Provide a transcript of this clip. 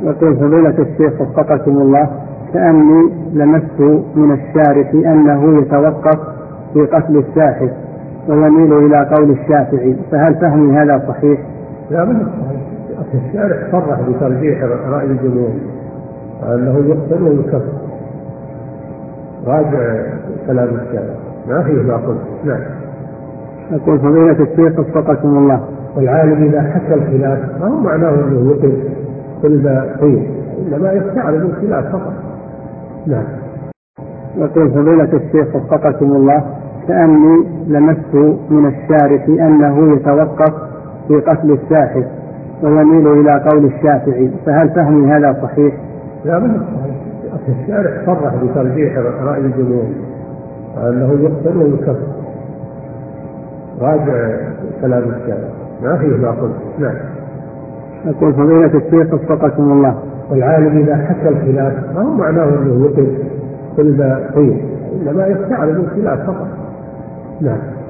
يقول فضيلة الشيخ وفقكم الله: كأني لمست من الشارح أنه يتوقف في قتل الساحر ويميل إلى قول الشافعي، فهل فهمي هذا صحيح؟ لا، من الصحيح. الشارح صرح بترجيح رأي الجمهور أنه يقتل ويكفر. راجع كلام الشارح، ما فيه ما قلت. نعم. يقول فضيلة الشيخ وفقكم الله: والعالم إذا حكى الخلاف ما هو معناه أنه يقل كل ما قيل، إنما يستعرض الخلاف فقط. نعم. يقول فضيلة الشيخ وفقكم الله: كأني لمست من الشارح أنه يتوقف في قتل الساحر ويميل إلى قول الشافعي، فهل فهمي هذا صحيح؟ لا، من الصحيح. الشارح صرح بترجيح رأي الجمهور أنه يقتل ويكفر. راجع كلام الشارح، ما فيه ما قلت. نعم. يقول فضيلة الشيخ وفقكم الله: والعالم إذا حكى الخلاف ما هو معناه أنه يقل كل ما قيل، إنما يستعرض الخلاف فقط. نعم.